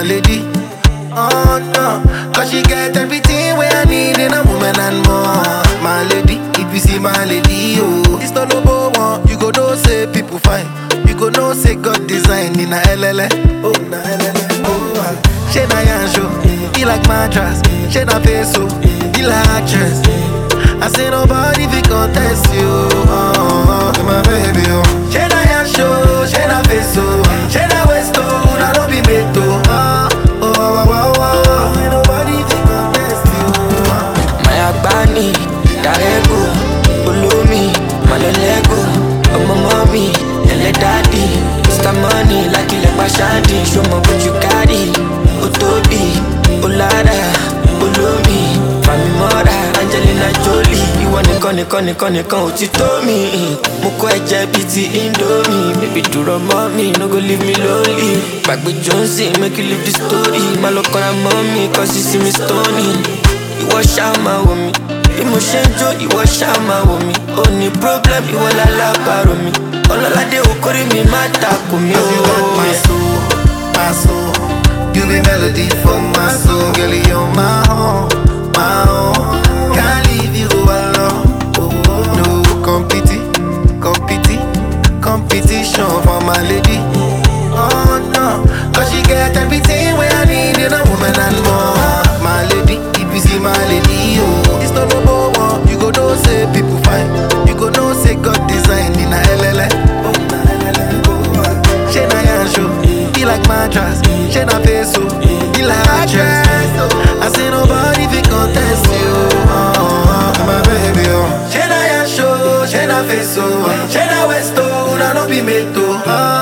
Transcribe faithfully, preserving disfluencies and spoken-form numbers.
lady. Oh no, cause she get everything where I need in a woman and more. My lady, if you see my lady, oh, it's not no one. You go know say people fine. You go know say God design in a L L A. Oh, na L L A. Oh, she na yansho, he like mattress. She na peso, he like actress. I say nobody fi contest you. Oh, oh, my baby, oh. She na yansho, she na peso, she na westo, na no be meto. Oh, oh, oh, oh, oh. Ain't nobody fi contest you. My Agbani, Darego, Ulumi, Malolego, Omo mommy, Ele daddy, Mister Money, like you like Bashadi. Show me what you carry, Otobi, Olada, Ulumi, Fami Mora, Angelina Jolie. You want to call it, call it, call it, call it, to me. Moko eje biti Indomie. Baby, do the mommy, no go leave me lonely. Back with Jonesy, make you live the story. My look on a mommy, cause you see me stony. You wash out my woman. Emotion joy, you wash out my woman. Only problem, you want a la baro me. All I like, they will call me mata kumi. Cause you got my soul, my soul. You be melody for my soul. Girl, you're my home, my home. Can't leave you alone. No competi, competi, competition for my lady. Oh no, cause she get everything where I need in a woman and more. My lady, if you see my lady, oh, it's not no one. You go know say people fine. You go know say God design in a L L A. Oh, na L L A. Oh, she na yansho, he like mattress. She na peso, he like actress. I say nobody fi contest you. Oh, oh, my baby, oh. She na yansho, she na peso, she na westo, na no be meto. Oh,